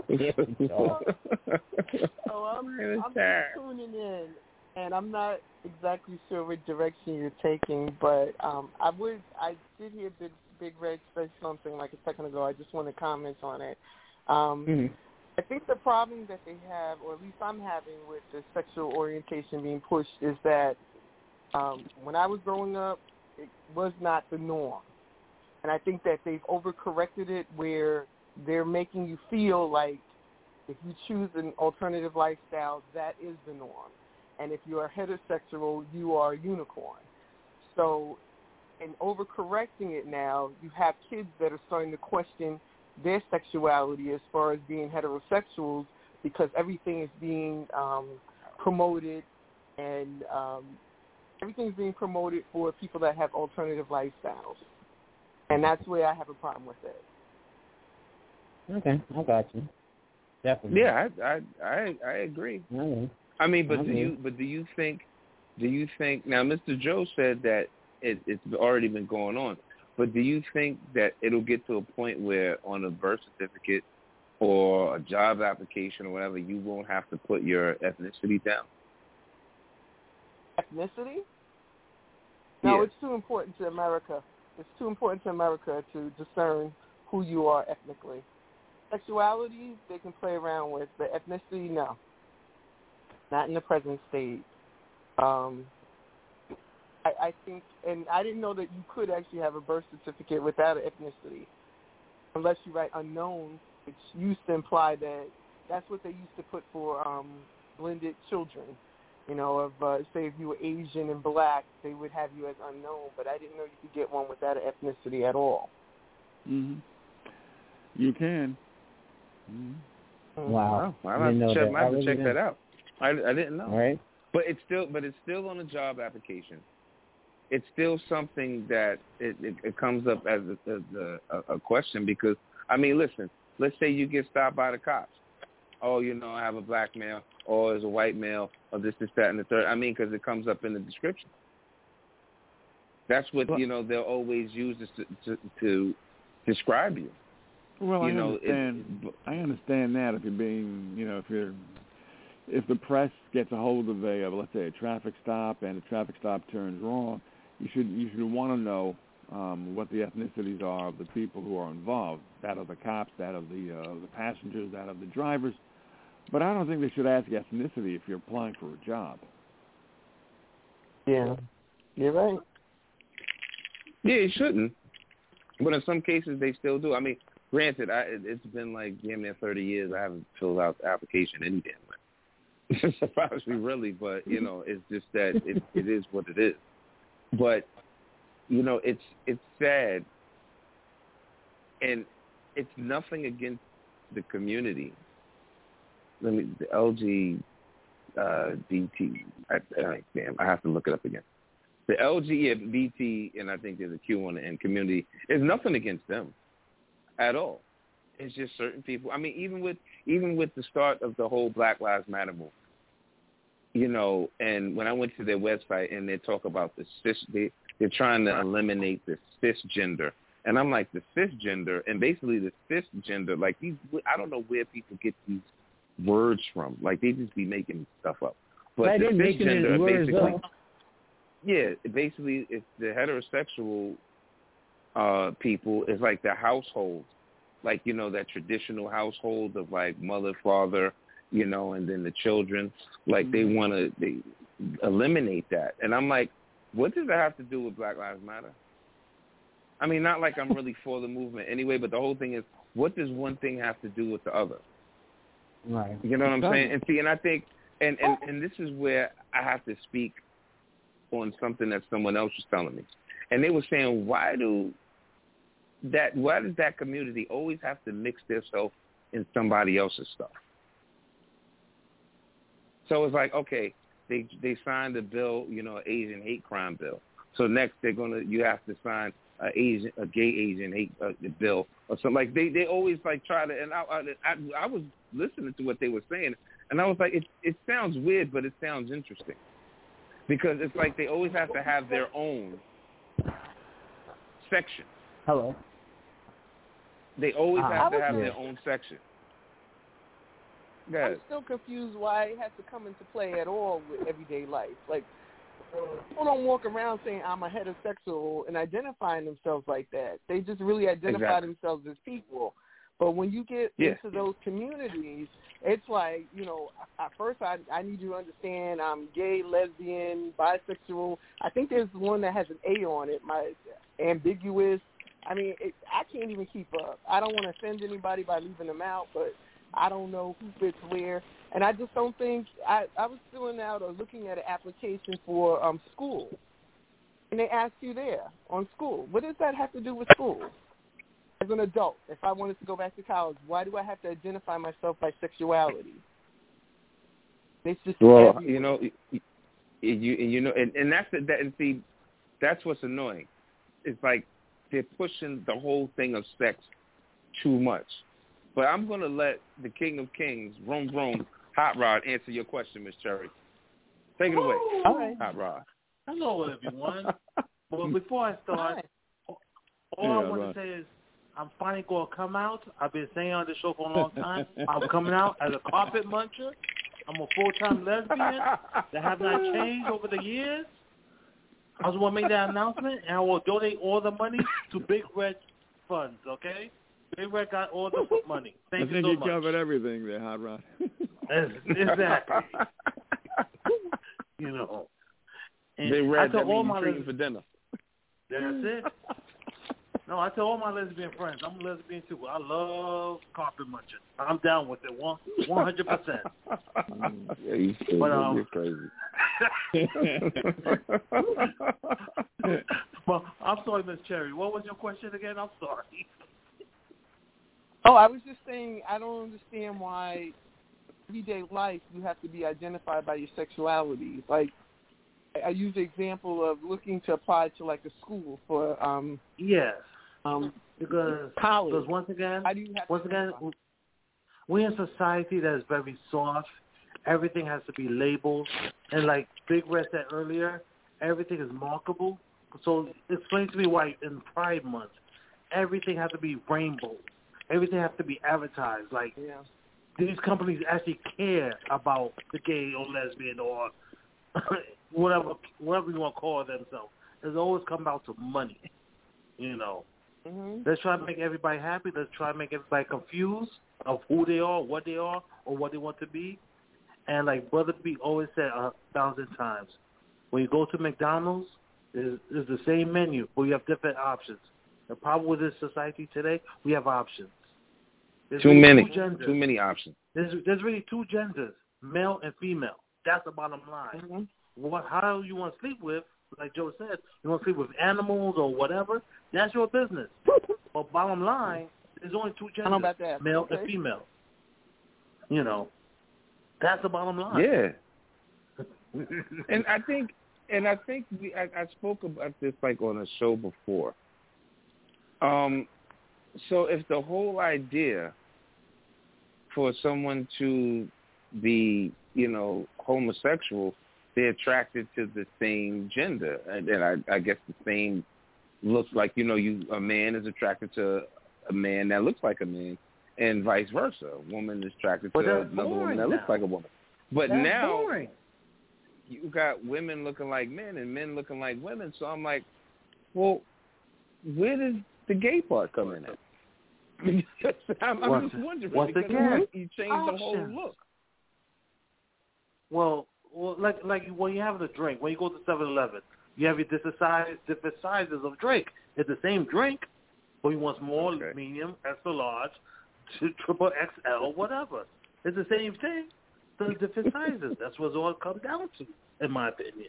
Oh, I'm, I'm just tuning in, and I'm not exactly sure what direction you're taking, but um, I would, I did hear Big, Big Red say something like a second ago. I just want to comment on it. Um, mm-hmm. I think the problem that they have, or at least I'm having with the sexual orientation being pushed, is that um, when I was growing up, it was not the norm. And I think that they've overcorrected it where they're making you feel like if you choose an alternative lifestyle, that is the norm. And if you are heterosexual, you are a unicorn. So in overcorrecting it now, you have kids that are starting to question their sexuality as far as being heterosexuals because everything is being um, promoted and um, everything is being promoted for people that have alternative lifestyles. And that's where I have a problem with it. Okay, I got you. Definitely. Yeah, I I I, I agree. Okay. I mean, but I do agree. you but do you think do you think now Mister Joe said that it, it's already been going on, but do you think that it'll get to a point where on a birth certificate or a job application or whatever, you won't have to put your ethnicity down? Ethnicity? No, yeah. It's too important to America. It's too important to America to discern who you are ethnically. Sexuality, they can play around with, but ethnicity, no. Not in the present state. Um, I, I think, and I didn't know that you could actually have a birth certificate without an ethnicity, unless you write unknown, which used to imply that that's what they used to put for um, blended children. You know, of uh, say if you were Asian and black, they would have you as unknown, but I didn't know you could get one without an ethnicity at all. Mm-hmm. You can. Mm-hmm. Wow. Well, I have to check, I have to check that out. I, I didn't know. All right. But it's still, but it's still on a job application. It's still something that it, it, it comes up as a, as a, a question because, I mean, listen, let's say you get stopped by the cops. Oh, you know, I have a black male, or as a white male, or this, this, that, and the third. I mean, because it comes up in the description. That's what, well, you know, they'll always use to, to, to describe you. Well, you I know, understand. it, I understand that if you're being, you know, if you're, if the press gets a hold of a, of, let's say, a traffic stop, and the traffic stop turns wrong, you should you should want to know um, what the ethnicities are of the people who are involved, that of the cops, that of the uh, the passengers, that of the drivers. But I don't think they should ask ethnicity if you're applying for a job. Yeah, you're right. Yeah, it shouldn't. But in some cases, they still do. I mean, granted, I, it's been like damn near thirty years. I haven't filled out the application any damn way. It surprised me really, but you know, it's just that it, it is what it is. But you know, it's it's sad, and it's nothing against the community. Let me the L G B T. I, I, damn, I have to look it up again. The L G B T, and I think there's a Q on the end, community, is nothing against them at all. It's just certain people. I mean, even with even with the start of the whole Black Lives Matter movement, you know, and when I went to their website and they talk about the cis, they, they're trying to eliminate the cisgender. And I'm like, the cisgender, and basically the cisgender, like these, I don't know where people get these words from. Like they just be making stuff up. But right, the cisgender, basically, yeah, basically it's the heterosexual uh, people is like the household, like, you know, that traditional household of like mother, father, you know, and then the children. Like they want to they eliminate that. And I'm like, what does that have to do with Black Lives Matter? I mean, not like I'm really for the movement anyway, but the whole thing is, what does one thing have to do with the other? Right. You know what I'm saying? And see, and I think, and, and, and this is where I have to speak on something that someone else was telling me. And they were saying, why do that, why does that community always have to mix themselves in somebody else's stuff? So it's like, okay, they they signed a bill, you know, an Asian hate crime bill. So next they're gonna, you have to sign a Asian, a gay Asian hate uh, bill or something. Like they, they always like try to. And I, I I was listening to what they were saying, and I was like, it it sounds weird, but it sounds interesting, because it's like they always have to have their own section. Hello. They always uh, have to have their own section. I'm still confused why it has to come into play at all with everyday life. Like, people don't walk around saying I'm a heterosexual and identifying themselves like that. They just really identify exactly. themselves as people. But when you get yeah. into those communities, it's like, you know, at first I, I need you to understand I'm gay, lesbian, bisexual. I think there's one that has an A on it, my ambiguous. I mean, it, I can't even keep up. I don't want to offend anybody by leaving them out, but I don't know who fits where. And I just don't think, I, I was filling out or looking at an application for um, school, and they ask you there on school. What does that have to do with school? As an adult, if I wanted to go back to college, why do I have to identify myself by sexuality? It's just well, everywhere. you know, you, you, you know, and, and that's the, that, and see, that's what's annoying. It's like they're pushing the whole thing of sex too much. But I'm going to let the King of Kings, Vroom Vroom, Hot Rod, answer your question, Miss Cherry. Take it away, All right. Hot Rod. Hello, everyone. Well, before I start, Hi. all Yeah, I want right. to say is I'm finally going to come out. I've been saying on the show for a long time. I'm coming out as a carpet muncher. I'm a full-time lesbian that have not changed over the years. I just want to make that announcement, and I will donate all the money to Big Red funds, okay? Big Red got all the money. Thank I you think so you much. covered everything there, Hot Rod. Exactly. You know. And Big I Red, tell that all means my you treating les- for dinner. That's it. No, I tell all my lesbian friends, I'm a lesbian too. I love carpet munching. I'm down with it, one one hundred percent. Yeah, you crazy. But, um, You're crazy. Well, I'm sorry, Miss Cherry. What was your question again? I'm sorry. Oh, I was just saying I don't understand why everyday life you have to be identified by your sexuality. Like, I use the example of looking to apply to like a school for um Yes. um Because, college. because once again, How do you have once to again, we're in a society that is very soft. Everything has to be labeled. And like Big Red said earlier, everything is markable. So explain to me why in Pride Month, everything has to be rainbow. Everything has to be advertised. Like, yeah. these companies actually care about the gay or lesbian or whatever whatever you want to call themselves. It's always come out to money, you know. Mm-hmm. Let's try to make everybody happy. Let's try to make everybody confused of who they are, what they are, or what they want to be. And like Brother B always said a thousand times, when you go to McDonald's, is is the same menu, but we have different options. The problem with this society today, we have options. There's Too really many. Two genders. Too many options. There's there's really two genders, male and female. That's the bottom line. Mm-hmm. What how you want to sleep with, like Joe said, you want to sleep with animals or whatever, that's your business. But bottom line, there's only two genders, I know about that. male Okay. and female. You know, that's the bottom line. Yeah. and I think, and I think we, I, I spoke about this like on a show before. Um, so if the whole idea for someone to be, you know, homosexual, they're attracted to the same gender, and, and I, I guess the same looks like, you know, you a man is attracted to a man that looks like a man, and vice versa. A woman is attracted But to that's another woman boring that looks now. like a woman. But That's now boring. you got women looking like men and men looking like women. So I'm like, well, where does the gay part come in at? I'm, I'm Once- just wondering once because again, you change the whole options. look. Well, well, like like when you're having a drink, when you go to seven eleven, you have your different size, different sizes of drink. It's the same drink, but you want small, Okay. medium, extra large, to triple X L, whatever. It's the same thing. The different sizes. That's what it all comes down to, in my opinion.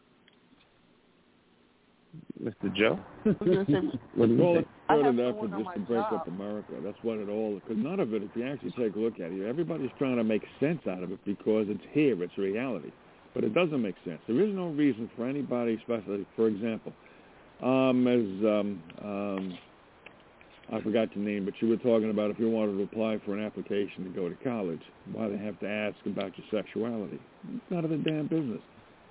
Mister Joe? I was gonna say, What do you Well, think? it's I not have enough someone on just my to break job. up America. That's what it all, because none of it, if you actually take a look at it, everybody's trying to make sense out of it because it's here, it's reality. But it doesn't make sense. There is no reason for anybody, especially, for example, um, as um, um, I forgot your name, but you were talking about if you wanted to apply for an application to go to college, why they have to ask about your sexuality. It's none of their damn business.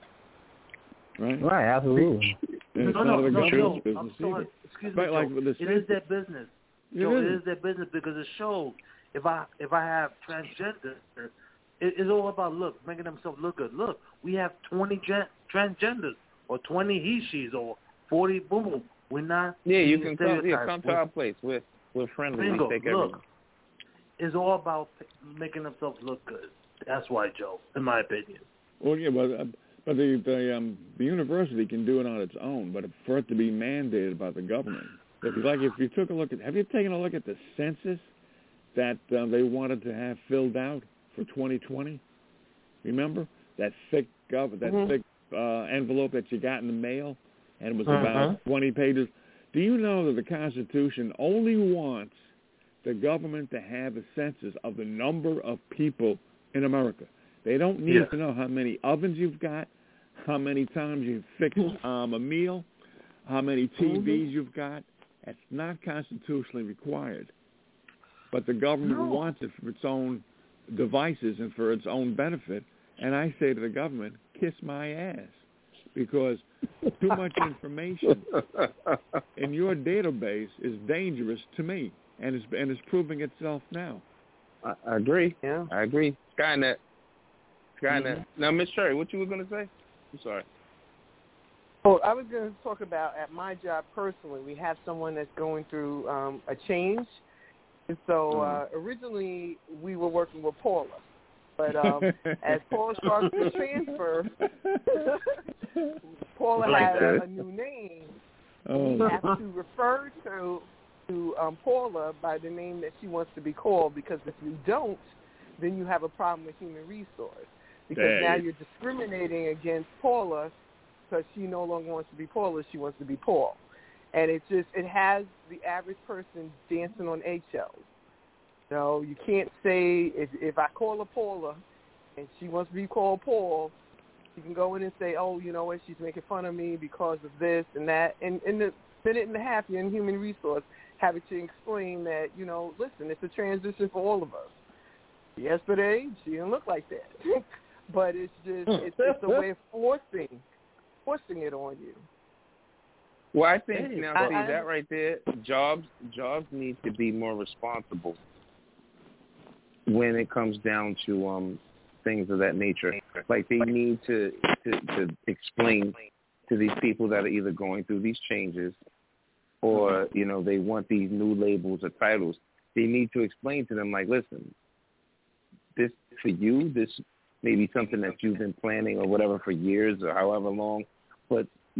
Right? Right, absolutely. And it's no, none no, of the no, government's no. I'm business sorry. either. Excuse me, Right, like Joe. with the It is census. their business. It Joe, it is. is their business because it shows if I if I have transgender, it, it's all about look, making themselves look good. Look, we have twenty gen, transgenders or twenty he she's or forty boom boom. We're not. Yeah, you being can come. Yeah, stereotyped. come to We're- our place. We're we're friendly. Bingo, We take look, everything. it's all about making themselves look good. That's why, Joe, in my opinion. Well, yeah, but uh, but the the um the university can do it on its own, but for it to be mandated by the government, if you like, if you took a look at, have you taken a look at the census that uh, they wanted to have filled out for twenty twenty? Remember that thick gov that Mhm. thick uh, envelope that you got in the mail, and it was Uh-huh. about twenty pages. Do you know that the Constitution only wants the government to have a census of the number of people in America? They don't need Yeah. to know how many ovens you've got, how many times you've fixed um, a meal, how many T Vs Mhm. you've got. That's not constitutionally required. But the government No. wants it for its own devices and for its own benefit. And I say to the government, kiss my ass, because too much information in your database is dangerous to me, and it's, and it's proving itself now. I, I agree. Yeah. I agree. Skynet. Skynet. Mm-hmm. Now, Miss Sherry, what you were going to say? I'm sorry. Oh, I was going to talk about at my job personally. We have someone that's going through um, a change, and so uh, originally we were working with Paula, but um, as Paula starts to transfer, Paula Like has that. a new name. Oh, We have to refer to to um, Paula by the name that she wants to be called, because if you don't, then you have a problem with human resource, because There now you- you're discriminating against Paula because she no longer wants to be Paula, she wants to be Paul. And it just, it has the average person dancing on eggshells. So you can't say, if, if I call her Paula and she wants to be called Paul, you can go in and say, oh, you know what, she's making fun of me because of this and that. And in the minute and a half, you're in human resource, having to explain that, you know, listen, it's a transition for all of us. Yesterday, she didn't look like that. But it's just, it's, it's a way of forcing, forcing it on you. Well, I think Hey, now, I- see, I- that right there, jobs jobs need to be more responsible when it comes down to um things of that nature. Like they need to, to, to explain to these people that are either going through these changes or, you know, they want these new labels or titles. They need to explain to them, like, listen, this for you, this may be something that you've been planning or whatever for years or however long, but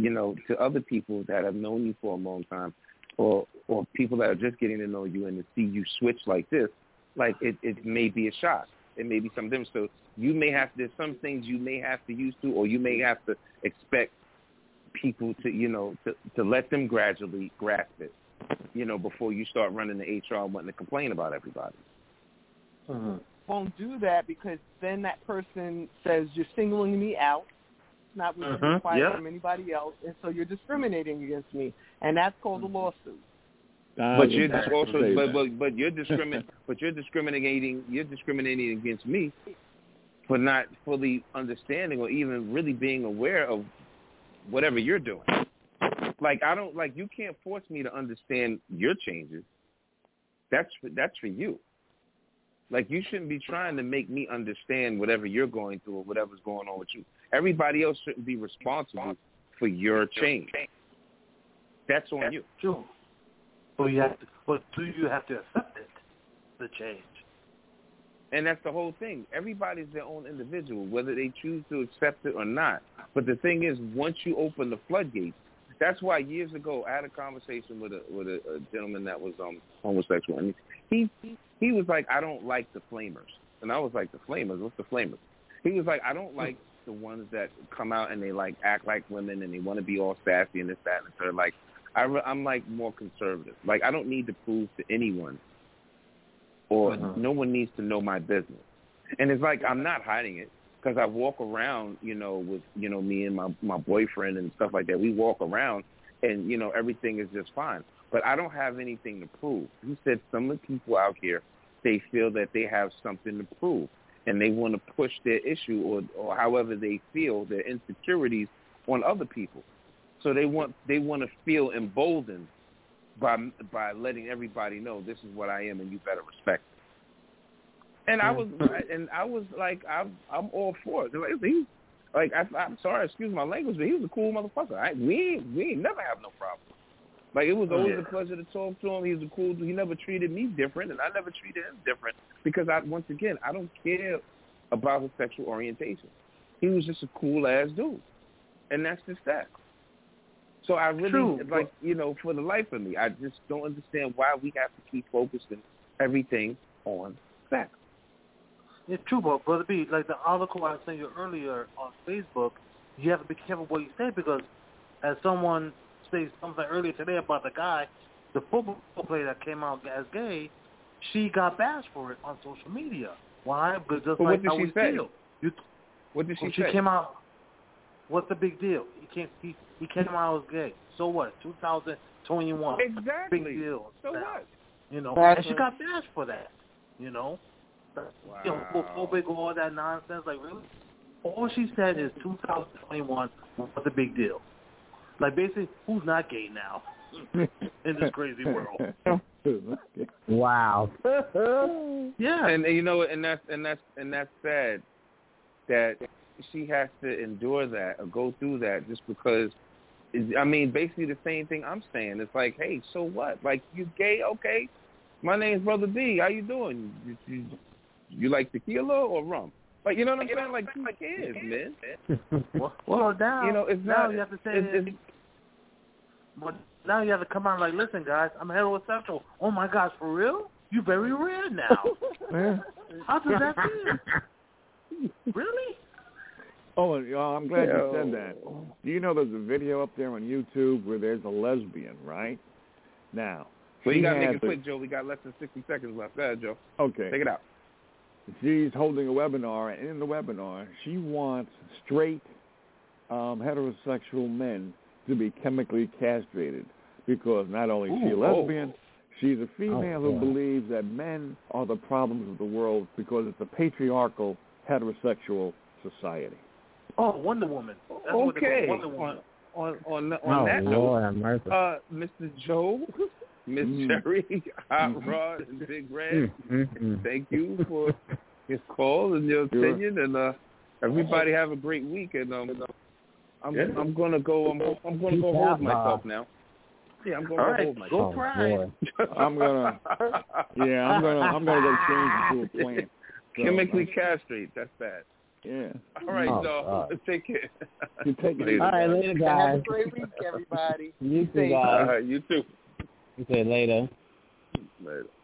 you know, to other people that have known you for a long time, or or people that are just getting to know you and to see you switch like this, like it, it may be a shock. It may be something. So you may have, there's some things you may have to use to, or you may have to expect people to, you know, to, to let them gradually grasp it, you know, before you start running the H R and wanting to complain about everybody. Mm-hmm. Won't do that because then that person says you're singling me out, not what mm-hmm. you require yep. from anybody else, and so you're discriminating against me, and that's called a lawsuit. But you're dis- also, but, but but you're discrimin- but you're discriminating, you're discriminating against me for not fully understanding or even really being aware of whatever you're doing. Like I don't like you can't force me to understand your changes. That's for, that's for you. Like you shouldn't be trying to make me understand whatever you're going through or whatever's going on with you. Everybody else shouldn't be responsible for your change. That's on you. Sure. But you have to, but do you have to accept it, the change? And that's the whole thing. Everybody's their own individual, whether they choose to accept it or not. But the thing is, once you open the floodgates, that's why years ago I had a conversation with a with a, a gentleman that was um homosexual, and he he was like, I don't like the flamers, and I was like, the flamers? What's the flamers? He was like, I don't like the ones that come out and they like act like women and they want to be all sassy and this, that, and the third. Like I re- I'm like more conservative. Like I don't need to prove to anyone, or uh-huh. no one needs to know my business. And it's like I'm not hiding it. Because I walk around, you know, with, you know, me and my, my boyfriend and stuff like that. We walk around and, you know, everything is just fine. But I don't have anything to prove. He said some of the people out here, they feel that they have something to prove. And they want to push their issue or, or however they feel, their insecurities on other people. So they want they want to feel emboldened by by letting everybody know this is what I am and you better respect it. And I was, and I was like, I'm, I'm all for it. Like, he, like I, I'm sorry, excuse my language, but he was a cool motherfucker. I, we, ain't, we ain't never have no problem. Like it was always yeah. a pleasure to talk to him. He was a cool. He never treated me different, and I never treated him different because I, once again, I don't care about his sexual orientation. He was just a cool ass dude, and that's just that. So I really True. like, you know, for the life of me, I just don't understand why we have to keep focusing everything on sex. It's true, but Brother B, like the article I sent you earlier on Facebook, you have to be careful what you say because as someone said something earlier today about the guy, the football player that came out as gay, she got bashed for it on social media. Why? Because just but like what did how she we say? feel. You, what did she when say? She came out, what's the big deal? He came, he, he came out as gay. So what? two thousand twenty-one. Exactly. Big deal. So now. what? You know, That's and she got bashed for that. You know. Wow. You know, homophobic, all that nonsense. Like, really? All she said is two thousand twenty-one, what's the big deal? Like, basically, who's not gay now in this crazy world? Wow. Yeah. And you know, and that's and that's and that's sad that she has to endure that or go through that just because. I mean, basically the same thing I'm saying. It's like, hey, so what? Like, you gay? Okay. My name's Brother B. How you doing? You, you, you like tequila or rum? Like, you know what I'm saying? Like, who cares, man? Well, well, now, you know, it's now not, you have to say, it's, it's, but now you have to come out like, listen, guys, I'm heterosexual. Oh, my gosh, for real? You're very rare now. How does that feel? Really? Oh, I'm glad yeah. you said that. Do you know there's a video up there on YouTube where there's a lesbian, right? Now, well, you got to make it the, quick, Joe. We got less than sixty seconds left. Go ahead, Joe. Okay. Take it out. She's holding a webinar, and in the webinar, she wants straight um, heterosexual men to be chemically castrated because not only is she a lesbian, she's a female oh, who yeah. believes that men are the problems of the world because it's a patriarchal heterosexual society. Oh, Wonder Woman. That's okay. What Wonder Woman. On on on, on oh, that Lord, note, uh, Mister Joe, Miss Mm. Cherry, Hot Mm-hmm. Rod, and Big Red, Mm-hmm. thank you for your call and your Sure. opinion, and uh, everybody have a great week. And um, I'm Yeah. I'm gonna go. I'm I'm gonna go Peace hold out, myself Bob. now. Yeah, I'm gonna All go right, hold myself. go Oh, cry. boy. I'm gonna, yeah, I'm gonna, I'm gonna go change into a plant. So, Chemically castrate. That's bad. Yeah. All right, Oh, so God. take care. You take it Later. All right, later, Have guys. a great week, everybody. You too, Safe. All guys. right, you too. Okay, later. Later.